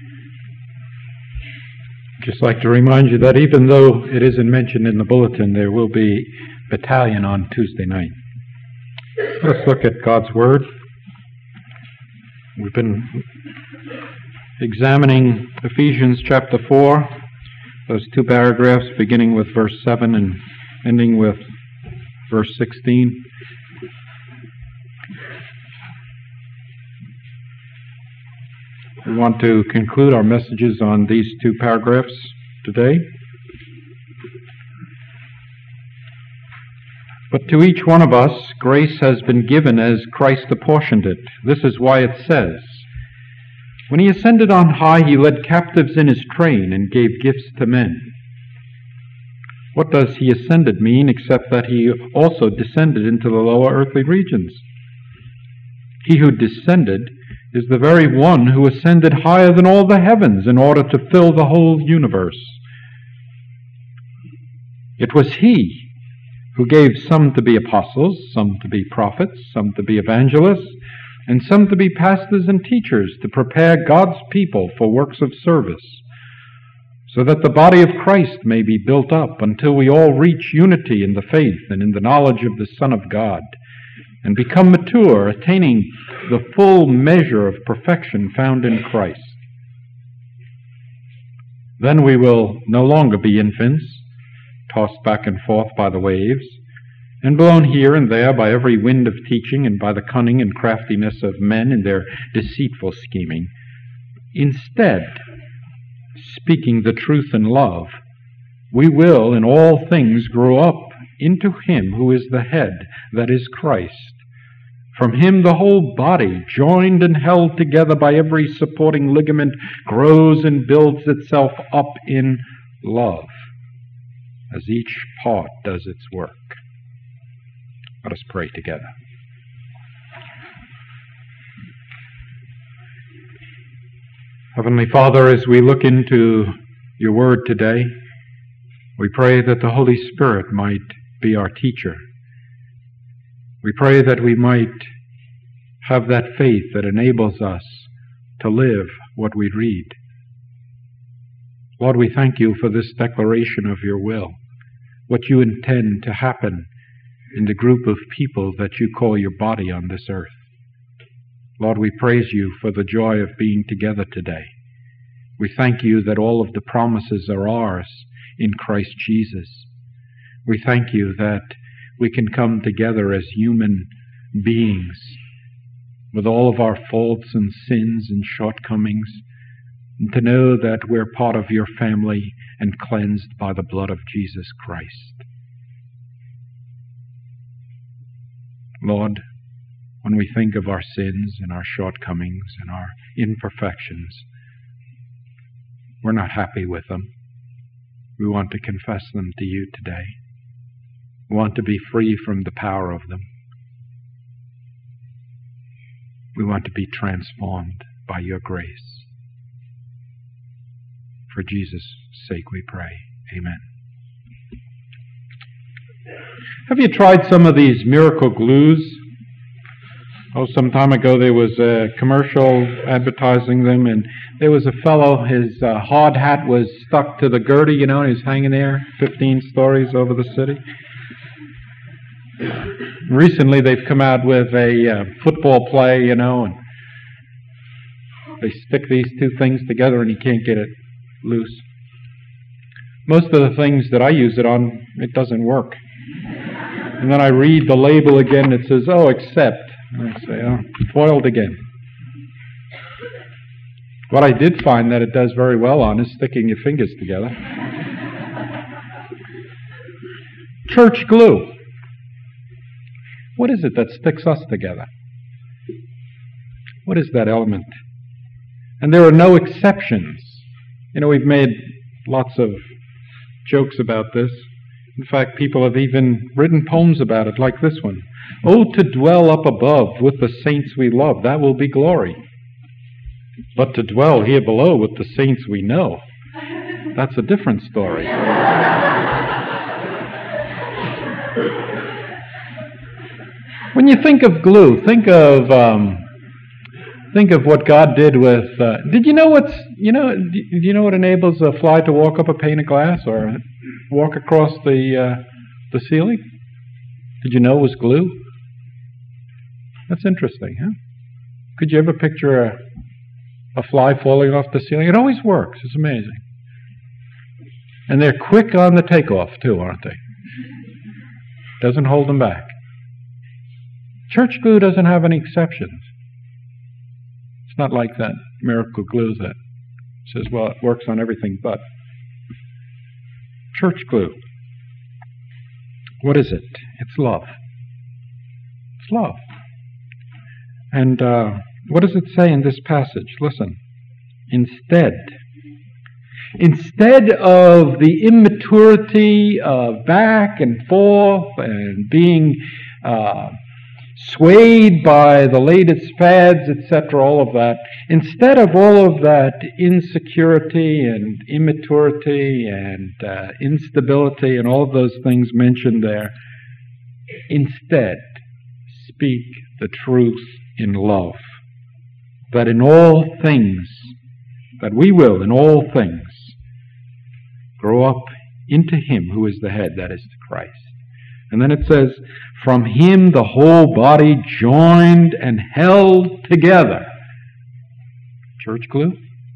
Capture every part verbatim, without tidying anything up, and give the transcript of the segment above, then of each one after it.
Just like to remind you that even though it isn't mentioned in the bulletin, there will be battalion on Tuesday night. Let's look at God's Word. We've been examining Ephesians chapter four, those two paragraphs beginning with verse seven and ending with verse sixteen. We want to conclude our messages on these two paragraphs today. But to each one of us, grace has been given as Christ apportioned it. This is why it says, "When he ascended on high, he led captives in his train and gave gifts to men." What does he ascended mean except that he also descended into the lower earthly regions? He who descended is the very one who ascended higher than all the heavens in order to fill the whole universe. It was he who gave some to be apostles, some to be prophets, some to be evangelists, and some to be pastors and teachers to prepare God's people for works of service, so that the body of Christ may be built up until we all reach unity in the faith and in the knowledge of the Son of God, and become mature, attaining the full measure of perfection found in Christ. Then we will no longer be infants, tossed back and forth by the waves, and blown here and there by every wind of teaching and by the cunning and craftiness of men in their deceitful scheming. Instead, speaking the truth in love, we will in all things grow up into him who is the head, that is Christ. From him the whole body, joined and held together by every supporting ligament, grows and builds itself up in love, as each part does its work. Let us pray together. Heavenly Father, as we look into your word today, we pray that the Holy Spirit might be our teacher. We pray that we might have that faith that enables us to live what we read. Lord, we thank you for this declaration of your will, what you intend to happen in the group of people that you call your body on this earth. Lord, we praise you for the joy of being together today. We thank you that all of the promises are ours in Christ Jesus. We thank you that we can come together as human beings with all of our faults and sins and shortcomings, and to know that we're part of your family and cleansed by the blood of Jesus Christ. Lord, when we think of our sins and our shortcomings and our imperfections, we're not happy with them. We want to confess them to you today. We want to be free from the power of them. We want to be transformed by your grace. For Jesus' sake we pray. Amen. Have you tried some of these miracle glues? Oh, some time ago there was a commercial advertising them, and there was a fellow, his uh, hard hat was stuck to the girder, you know, and he's hanging there fifteen stories over the city. Recently they've come out with a uh, football play, you know, and they stick these two things together and you can't get it loose. Most of the things that I use it on, it doesn't work. And then I read the label again, it says, oh, except. And I say, oh, foiled again. What I did find that it does very well on is sticking your fingers together. Church glue. What is it that sticks us together? What is that element? And there are no exceptions. You know, we've made lots of jokes about this. In fact, people have even written poems about it, like this one. Oh, to dwell up above with the saints we love, that will be glory. But to dwell here below with the saints we know, that's a different story. When you think of glue, think of um, Think of what God did with. Uh, did you know what's? You know? Do you know what enables a fly to walk up a pane of glass or walk across the uh, the ceiling? Did you know it was glue? That's interesting, huh? Could you ever picture a a fly falling off the ceiling? It always works. It's amazing. And they're quick on the takeoff too, aren't they? Doesn't hold them back. Church glue doesn't have any exceptions. It's not like that miracle glue that says, well, it works on everything but. Church glue. What is it? It's love. It's love. And uh, what does it say in this passage? Listen. Instead, instead of the immaturity of back and forth and being uh, swayed by the latest fads, et cetera, all of that, instead of all of that insecurity and immaturity and uh, instability and all of those things mentioned there, instead, speak the truth in love, that in all things, that we will in all things grow up into Him who is the head, that is, to Christ. And then it says, from Him the whole body joined and held together. Church glue?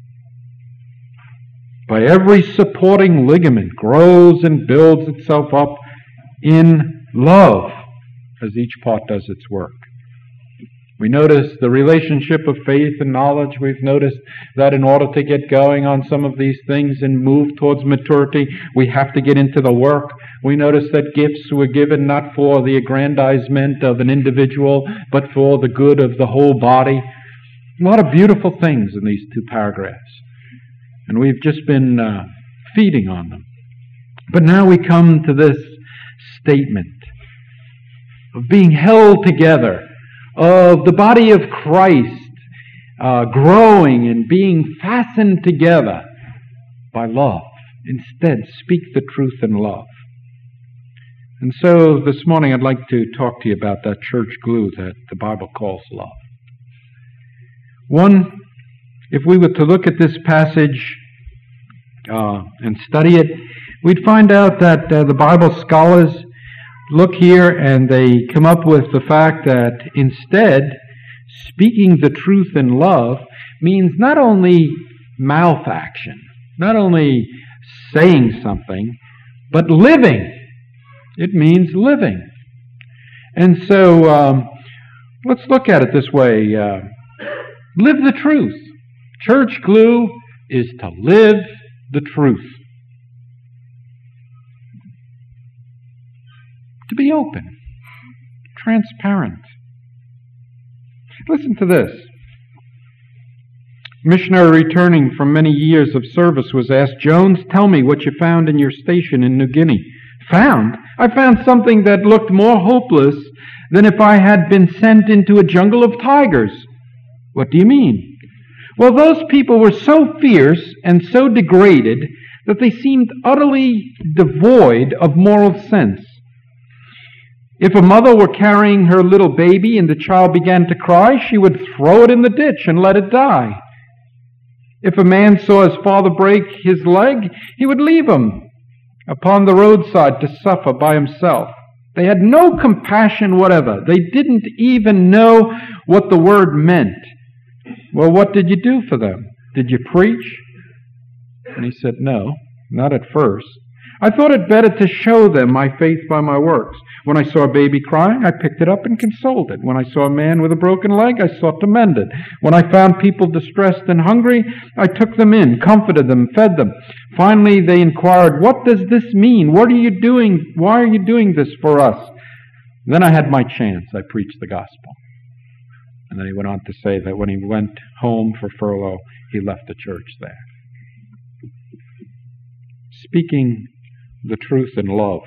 By every supporting ligament grows and builds itself up in love as each part does its work. We notice the relationship of faith and knowledge. We've noticed that in order to get going on some of these things and move towards maturity, we have to get into the work. We notice that gifts were given not for the aggrandizement of an individual, but for the good of the whole body. A lot of beautiful things in these two paragraphs. And we've just been uh, feeding on them. But now we come to this statement of being held together, of the body of Christ uh, growing and being fastened together by love. Instead, speak the truth in love. And so this morning I'd like to talk to you about that church glue that the Bible calls love. One, if we were to look at this passage uh, and study it, we'd find out that uh, the Bible scholars look here and they come up with the fact that instead, speaking the truth in love means not only mouth action, not only saying something, but living. It means living. And so um, let's look at it this way. Uh, live the truth. Church glue is to live the truth. To be open, transparent. Listen to this. A missionary returning from many years of service was asked, Jones, tell me what you found in your station in New Guinea. Found? I found something that looked more hopeless than if I had been sent into a jungle of tigers. What do you mean? Well, those people were so fierce and so degraded that they seemed utterly devoid of moral sense. If a mother were carrying her little baby and the child began to cry, she would throw it in the ditch and let it die. If a man saw his father break his leg, he would leave him upon the roadside to suffer by himself. They had no compassion whatever. They didn't even know what the word meant. Well, what did you do for them? Did you preach? And he said, no, not at first. I thought it better to show them my faith by my works. When I saw a baby crying, I picked it up and consoled it. When I saw a man with a broken leg, I sought to mend it. When I found people distressed and hungry, I took them in, comforted them, fed them. Finally, they inquired, what does this mean? What are you doing? Why are you doing this for us? Then I had my chance. I preached the gospel. And then he went on to say that when he went home for furlough, he left the church there. Speaking the truth in love.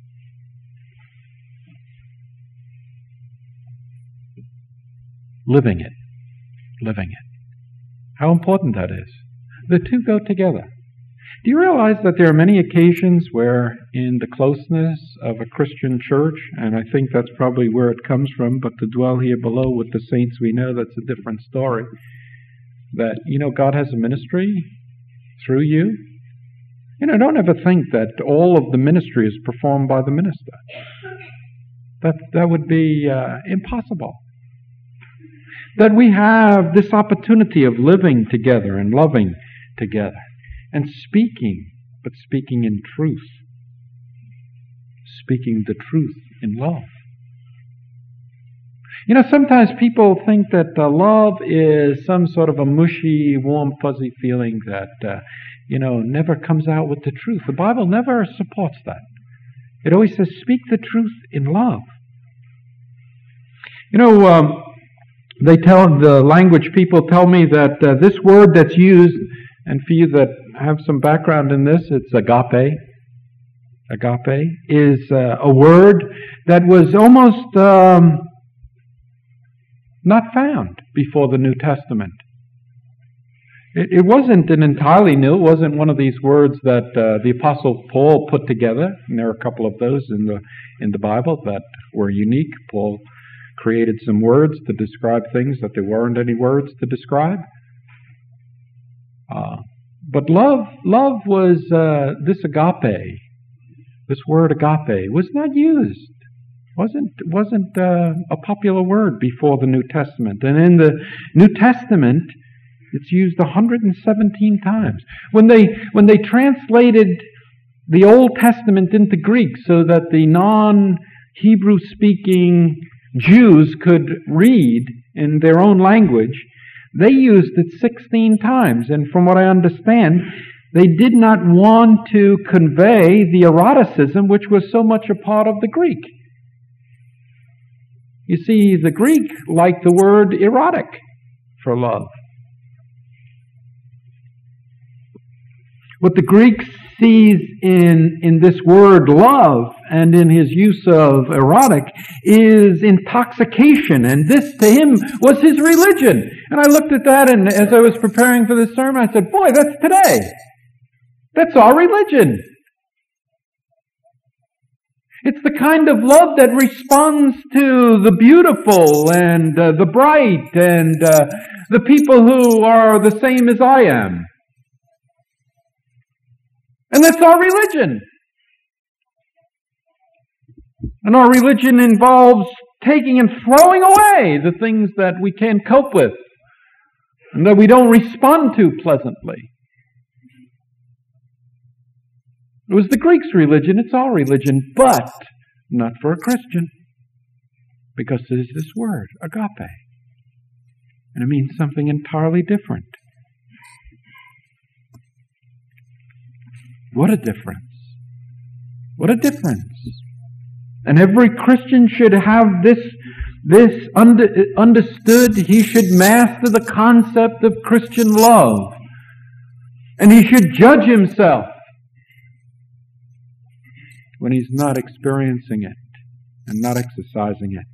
Living it. Living it. How important that is. The two go together. Do you realize that there are many occasions where in the closeness of a Christian church, and I think that's probably where it comes from, but to dwell here below with the saints we know, that's a different story, that, you know, God has a ministry through you? You know, don't ever think that all of the ministry is performed by the minister. That, that would be uh, impossible. That we have this opportunity of living together and loving together and speaking, but speaking in truth. Speaking the truth in love. You know, sometimes people think that uh, love is some sort of a mushy, warm, fuzzy feeling that, uh, you know, never comes out with the truth. The Bible never supports that. It always says, speak the truth in love. You know, um, they tell, the language people tell me that uh, this word that's used, and for you that have some background in this, it's agape. Agape is uh, a word that was almost um, not found before the New Testament. It, it wasn't an entirely new, it wasn't one of these words that uh, the Apostle Paul put together, and there are a couple of those in the in the Bible that were unique. Paul created some words to describe things that there weren't any words to describe. Uh, but love, love was uh, this agape. This word agape was not used. wasn't wasn't uh, a popular word before the New Testament, and in the New Testament, it's used one hundred seventeen times. When they when they translated the Old Testament into Greek so that the non-Hebrew speaking Jews could read in their own language, they used it sixteen times. And from what I understand, they did not want to convey the eroticism which was so much a part of the Greek. You see, the Greek liked the word erotic for love. What the Greek sees in, in this word love and in his use of erotic is intoxication, and this to him was his religion. And I looked at that, and as I was preparing for this sermon, I said, boy, that's today. That's our religion. It's the kind of love that responds to the beautiful and uh, the bright and uh, the people who are the same as I am. And that's our religion. And our religion involves taking and throwing away the things that we can't cope with and that we don't respond to pleasantly. It was the Greeks' religion, it's our religion, but not for a Christian. Because there's this word, agape. And it means something entirely different. What a difference. What a difference. And every Christian should have this, this under, understood. He should master the concept of Christian love. And he should judge himself when he's not experiencing it and not exercising it.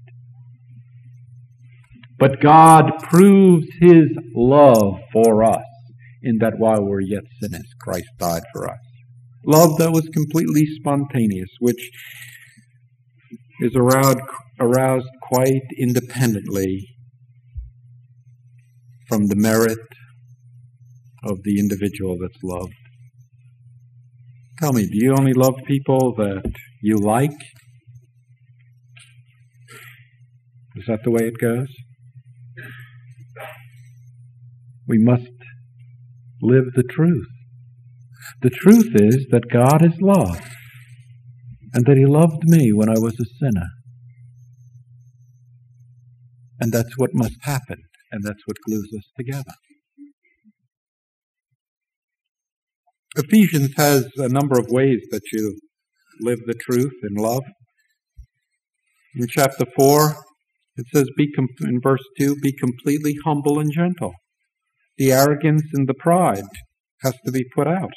But God proves His love for us in that while we're yet sinners, Christ died for us. Love that was completely spontaneous, which is aroused, aroused quite independently from the merit of the individual that's loved. Tell me, do you only love people that you like? Is that the way it goes? We must live the truth. The truth is that God is love, and that He loved me when I was a sinner. And that's what must happen, and that's what glues us together. Ephesians has a number of ways that you live the truth in love. In chapter four, it says, "Be com- in verse two, be completely humble and gentle." The arrogance and the pride has to be put out.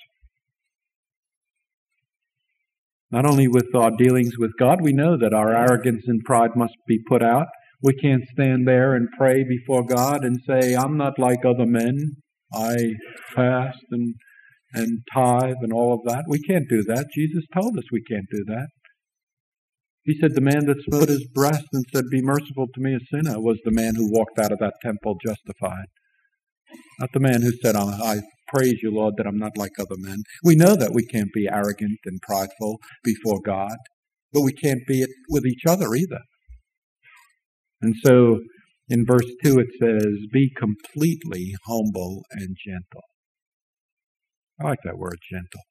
Not only with our dealings with God, we know that our arrogance and pride must be put out. We can't stand there and pray before God and say, I'm not like other men. I fast and and tithe and all of that. We can't do that. Jesus told us we can't do that. He said the man that smote his breast and said, "Be merciful to me, a sinner," was the man who walked out of that temple justified. Not the man who said, "I praise you, Lord, that I'm not like other men." We know that we can't be arrogant and prideful before God, but we can't be it with each other either. And so in verse two it says, "Be completely humble and gentle." I like that word, gentle.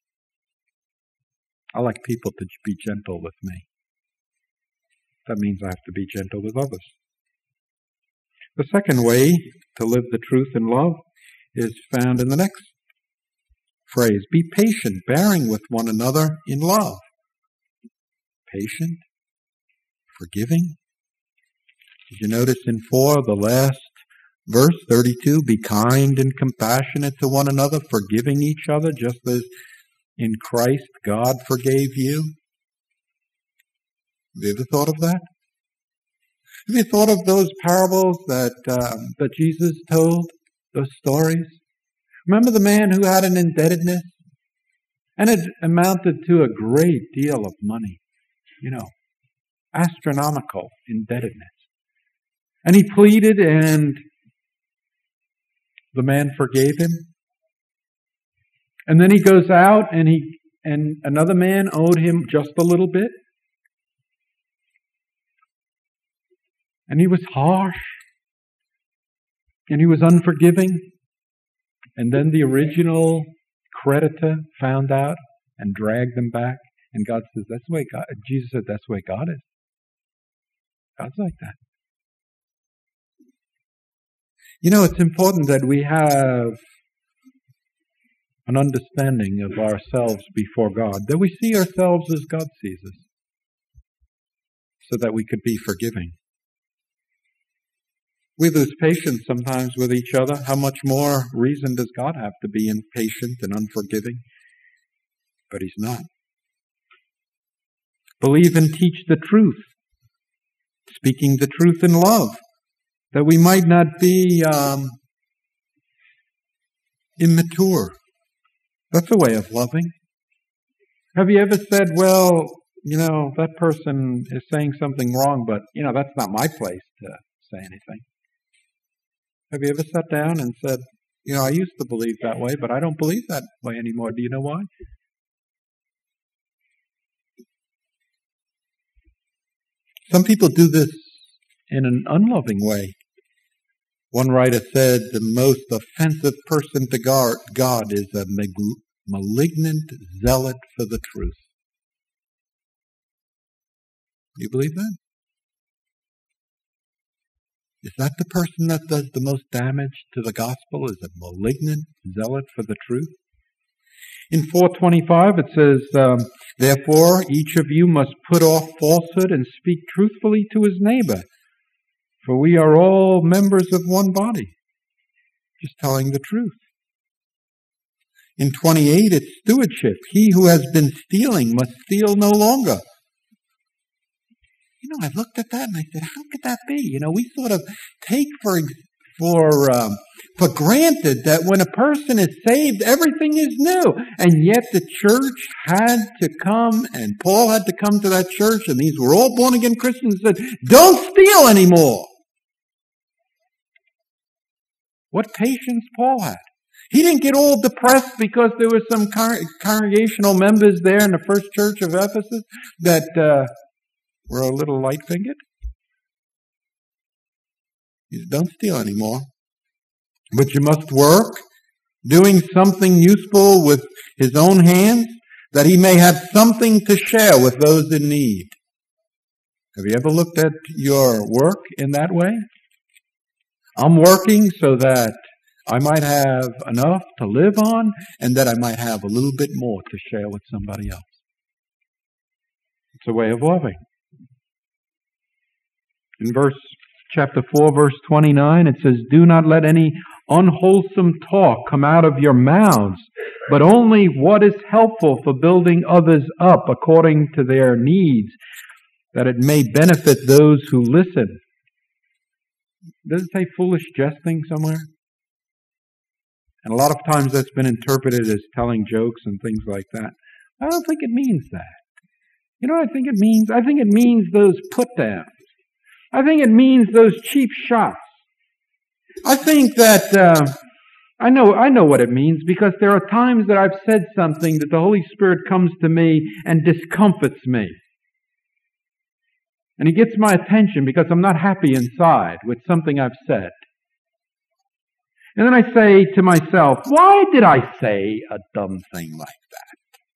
I like people to be gentle with me. That means I have to be gentle with others. The second way to live the truth in love is found in the next phrase. Be patient, bearing with one another in love. Patient, forgiving. Did you notice in four, the last verse, thirty-two, be kind and compassionate to one another, forgiving each other, just as in Christ God forgave you? Have you ever thought of that? Have you thought of those parables that um, that Jesus told, those stories? Remember the man who had an indebtedness? And it amounted to a great deal of money, you know, astronomical indebtedness. And he pleaded, and the man forgave him. And then he goes out, and he and another man owed him just a little bit. And he was harsh, and he was unforgiving. And then the original creditor found out and dragged them back. And God says, "That's the way God." Jesus said, "That's the way God is." God's like that. You know, it's important that we have an understanding of ourselves before God, that we see ourselves as God sees us, so that we could be forgiving. We lose patience sometimes with each other. How much more reason does God have to be impatient and unforgiving? But He's not. Believe and teach the truth, speaking the truth in love, that we might not be um, immature. That's a way of loving. Have you ever said, "Well, you know, that person is saying something wrong, but, you know, that's not my place to say anything"? Have you ever sat down and said, "You know, I used to believe that way, but I don't believe that way anymore. Do you know why?" Some people do this in an unloving way. One writer said the most offensive person to God is a malignant zealot for the truth. Do you believe that? Is that the person that does the most damage to the gospel, is a malignant zealot for the truth? In four twenty-five it says, um, "Therefore each of you must put off falsehood and speak truthfully to his neighbor, for we are all members of one body." Just telling the truth. In twenty-eight it's stewardship. "He who has been stealing must steal no longer." You know, I looked at that and I said, how could that be? You know, we sort of take for for um, for granted that when a person is saved, everything is new. And yet the church had to come, and Paul had to come to that church, and these were all born-again Christians, and said, "Don't steal anymore." What patience Paul had. He didn't get all depressed because there were some con- congregational members there in the first church of Ephesus that uh, were a little light-fingered. He said, "Don't steal anymore. But you must work, doing something useful with his own hands, that he may have something to share with those in need." Have you ever looked at your work in that way? I'm working so that I might have enough to live on, and that I might have a little bit more to share with somebody else. It's a way of loving. In verse chapter four, verse twenty-nine, it says, "Do not let any unwholesome talk come out of your mouths, but only what is helpful for building others up according to their needs, that it may benefit those who listen." Does it say foolish jesting somewhere? And a lot of times that's been interpreted as telling jokes and things like that. I don't think it means that. You know what I think it means? I think it means those put-downs. I think it means those cheap shots. I think that, uh, I know, I know what it means, because there are times that I've said something that the Holy Spirit comes to me and discomfits me. And He gets my attention because I'm not happy inside with something I've said. And then I say to myself, why did I say a dumb thing like that?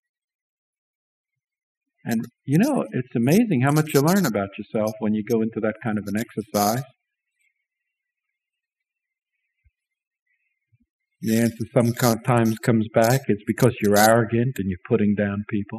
And, you know, it's amazing how much you learn about yourself when you go into that kind of an exercise. The answer sometimes comes back, it's because you're arrogant and you're putting down people.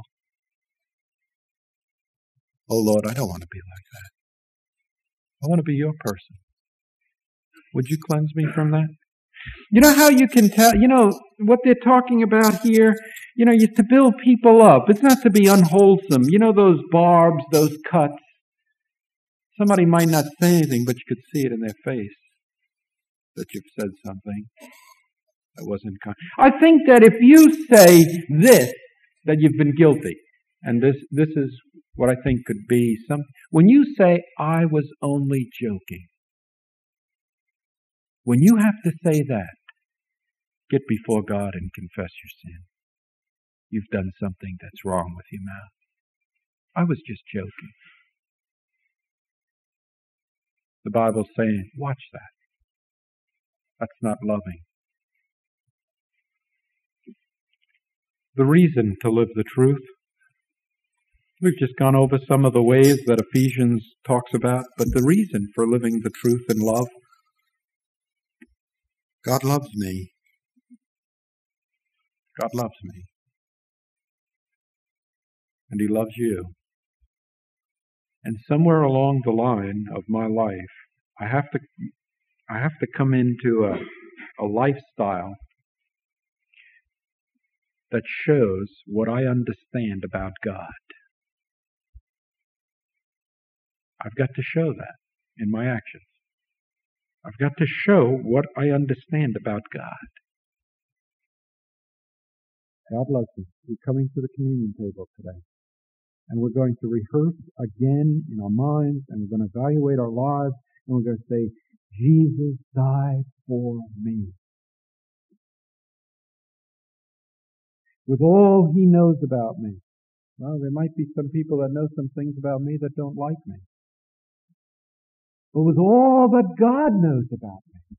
Oh, Lord, I don't want to be like that. I want to be your person. Would you cleanse me from that? You know how you can tell, you know, what they're talking about here, you know, is to build people up. It's not to be unwholesome. You know those barbs, those cuts. Somebody might not say anything, but you could see it in their face that you've said something that wasn't kind. I think that if you say this, that you've been guilty. And this, this is what I think could be some. When you say, I was only joking. When you have to say that, get before God and confess your sin. You've done something that's wrong with your mouth. I was just joking. The Bible's saying, watch that. That's not loving. The reason to live the truth. We've just gone over some of the ways that Ephesians talks about, but the reason for living the truth in love. God loves me. God loves me. And He loves you. And somewhere along the line of my life, I have to I have to come into a, a lifestyle that shows what I understand about God. I've got to show that in my actions. I've got to show what I understand about God. God loves us. We're coming to the communion table today. And we're going to rehearse again in our minds, and we're going to evaluate our lives, and we're going to say, Jesus died for me. With all He knows about me. Well, there might be some people that know some things about me that don't like me. But with all that God knows about me,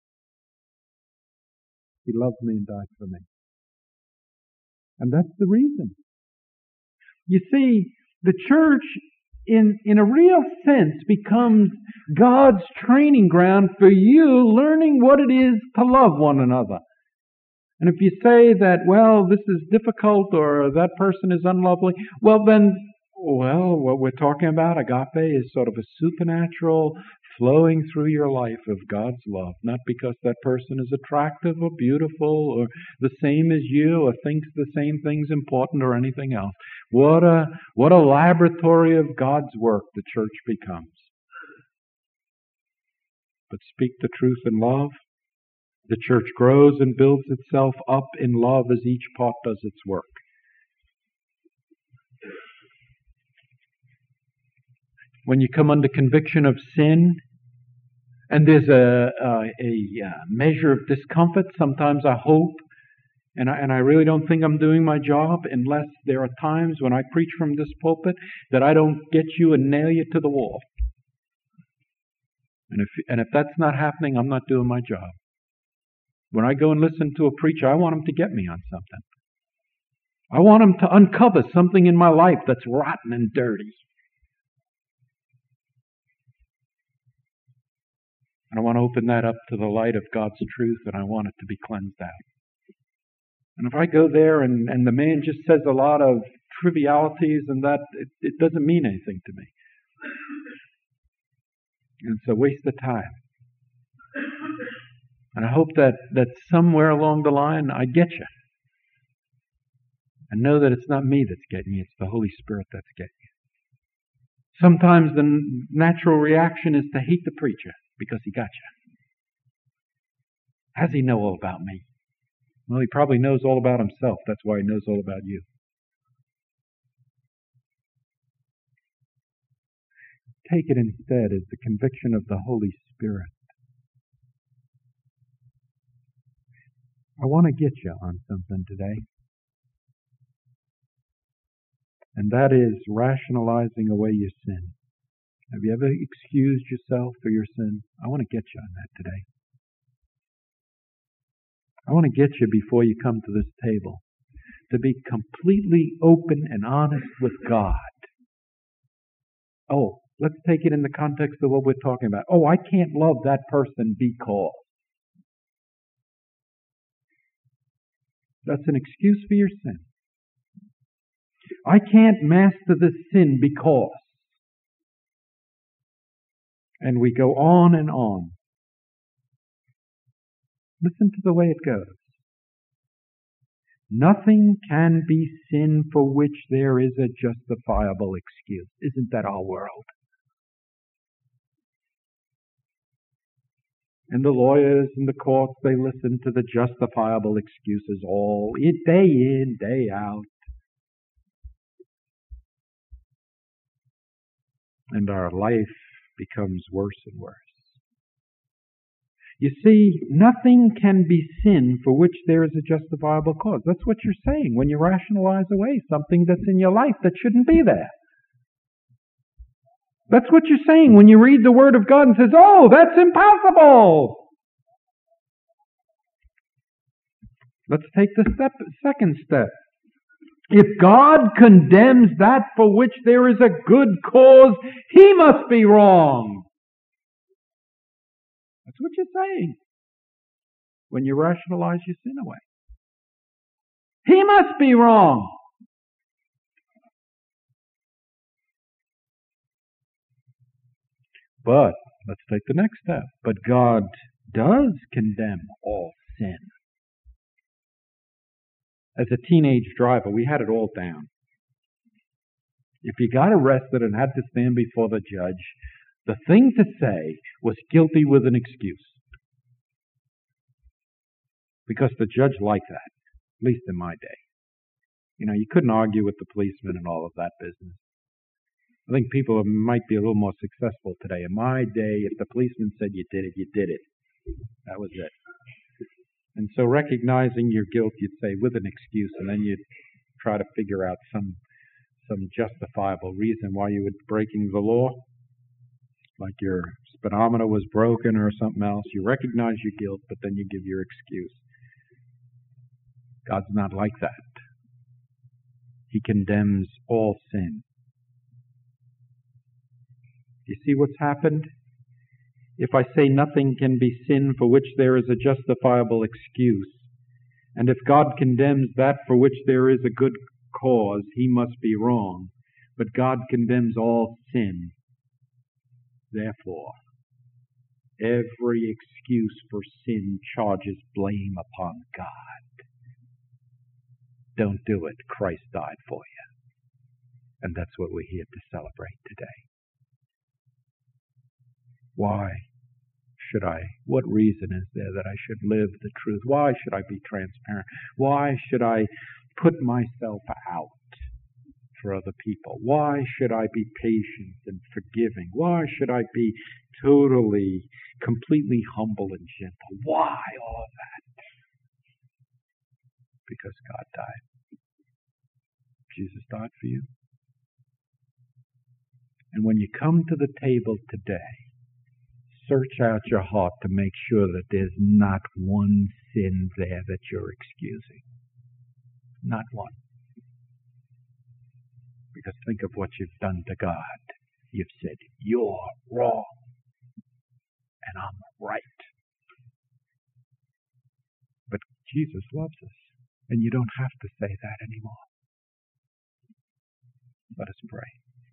He loves me and died for me. And that's the reason. You see, the church, in, in a real sense, becomes God's training ground for you learning what it is to love one another. And if you say that, well, this is difficult or that person is unlovely, well then, well, what we're talking about, agape, is sort of a supernatural flowing through your life of God's love. Not because that person is attractive or beautiful or the same as you or thinks the same thing's important or anything else. What a, what a laboratory of God's work the church becomes. But speak the truth in love. The church grows and builds itself up in love as each part does its work. When you come under conviction of sin, and there's a, a, a measure of discomfort, sometimes I hope, and I, and I really don't think I'm doing my job unless there are times when I preach from this pulpit that I don't get you and nail you to the wall. And if, and if that's not happening, I'm not doing my job. When I go and listen to a preacher, I want him to get me on something. I want him to uncover something in my life that's rotten and dirty. And I want to open that up to the light of God's truth, and I want it to be cleansed out. And if I go there and, and the man just says a lot of trivialities and that, it, it doesn't mean anything to me. And it's a waste of time. And I hope that, that somewhere along the line I get you. And know that it's not me that's getting you, it's the Holy Spirit that's getting you. Sometimes the natural reaction is to hate the preacher because he got you. How does he know all about me? Well, he probably knows all about himself. That's why he knows all about you. Take it instead as the conviction of the Holy Spirit. I want to get you on something today. And that is rationalizing away your sin. Have you ever excused yourself for your sin? I want to get you on that today. I want to get you before you come to this table to be completely open and honest with God. Oh, let's take it in the context of what we're talking about. Oh, I can't love that person because. That's an excuse for your sin. I can't master this sin because. And we go on and on. Listen to the way it goes. Nothing can be sin for which there is a justifiable excuse. Isn't that our world? And the lawyers in the courts, they listen to the justifiable excuses all day in, day out. And our life becomes worse and worse. You see, nothing can be sin for which there is a justifiable cause. That's what you're saying when you rationalize away something that's in your life that shouldn't be there. That's what you're saying when you read the Word of God and says, oh, that's impossible. Let's take the step, second step. If God condemns that for which there is a good cause, He must be wrong. That's what you're saying when you rationalize your sin away. He must be wrong. But let's take the next step. But God does condemn all sin. As a teenage driver, we had it all down. If you got arrested and had to stand before the judge, the thing to say was guilty with an excuse. Because the judge liked that, at least in my day. You know, you couldn't argue with the policeman and all of that business. I think people might be a little more successful today. In my day, if the policeman said you did it, you did it. That was it. And so recognizing your guilt, you'd say with an excuse, and then you'd try to figure out some some justifiable reason why you were breaking the law. Like your speedometer was broken or something else. You recognize your guilt, but then you give your excuse. God's not like that. He condemns all sin. You see what's happened? If I say nothing can be sin for which there is a justifiable excuse, and if God condemns that for which there is a good cause, He must be wrong. But God condemns all sin. Therefore, every excuse for sin charges blame upon God. Don't do it. Christ died for you. And that's what we're here to celebrate today. Why should I? What reason is there that I should live the truth? Why should I be transparent? Why should I put myself out for other people? Why should I be patient and forgiving? Why should I be totally, completely humble and gentle? Why all of that? Because God died. Jesus died for you. And when you come to the table today, search out your heart to make sure that there's not one sin there that you're excusing. Not one. Because think of what you've done to God. You've said, you're wrong, and I'm right. But Jesus loves us, and you don't have to say that anymore. Let us pray.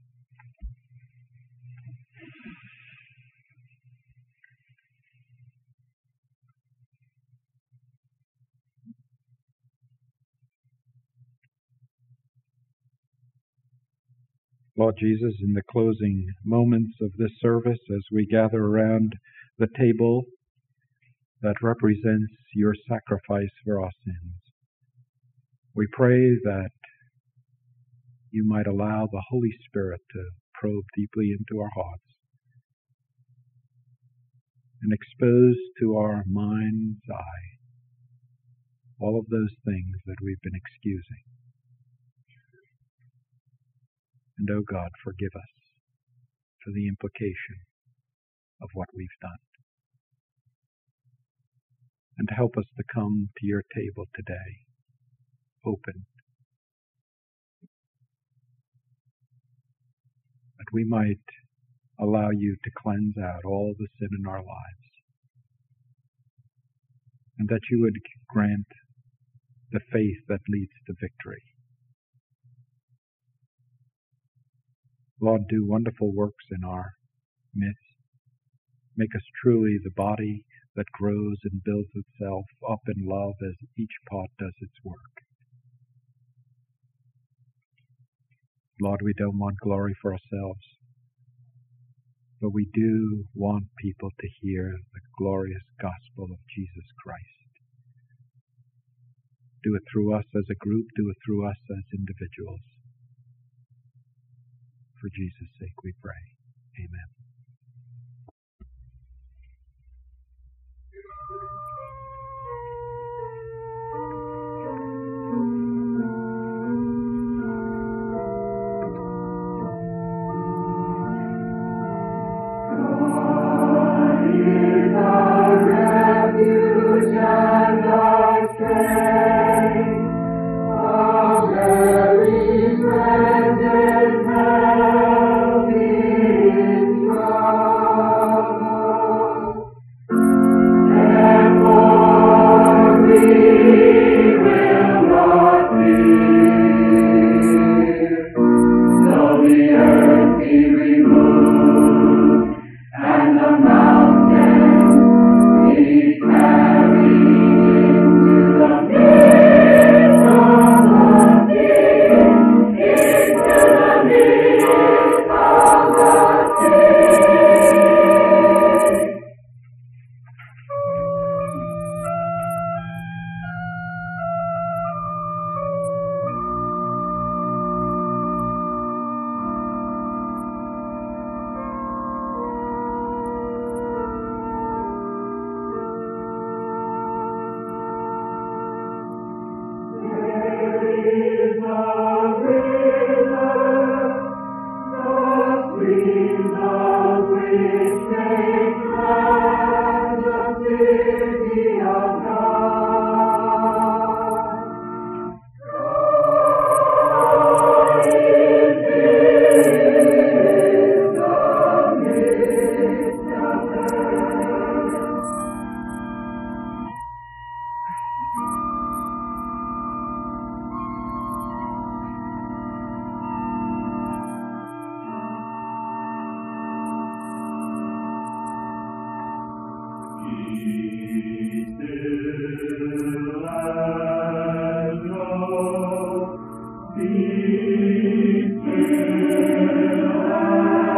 Lord Jesus, in the closing moments of this service, as we gather around the table, that represents your sacrifice for our sins. We pray that you might allow the Holy Spirit to probe deeply into our hearts and expose to our mind's eye all of those things that we've been excusing. And, oh God, forgive us for the implication of what we've done. And help us to come to your table today, open, that we might allow you to cleanse out all the sin in our lives, and that you would grant the faith that leads to victory. Lord, do wonderful works in our midst. Make us truly the body that grows and builds itself up in love as each part does its work. Lord, we don't want glory for ourselves, but we do want people to hear the glorious gospel of Jesus Christ. Do it through us as a group, do it through us as individuals. For Jesus' sake we pray. Amen. Be still.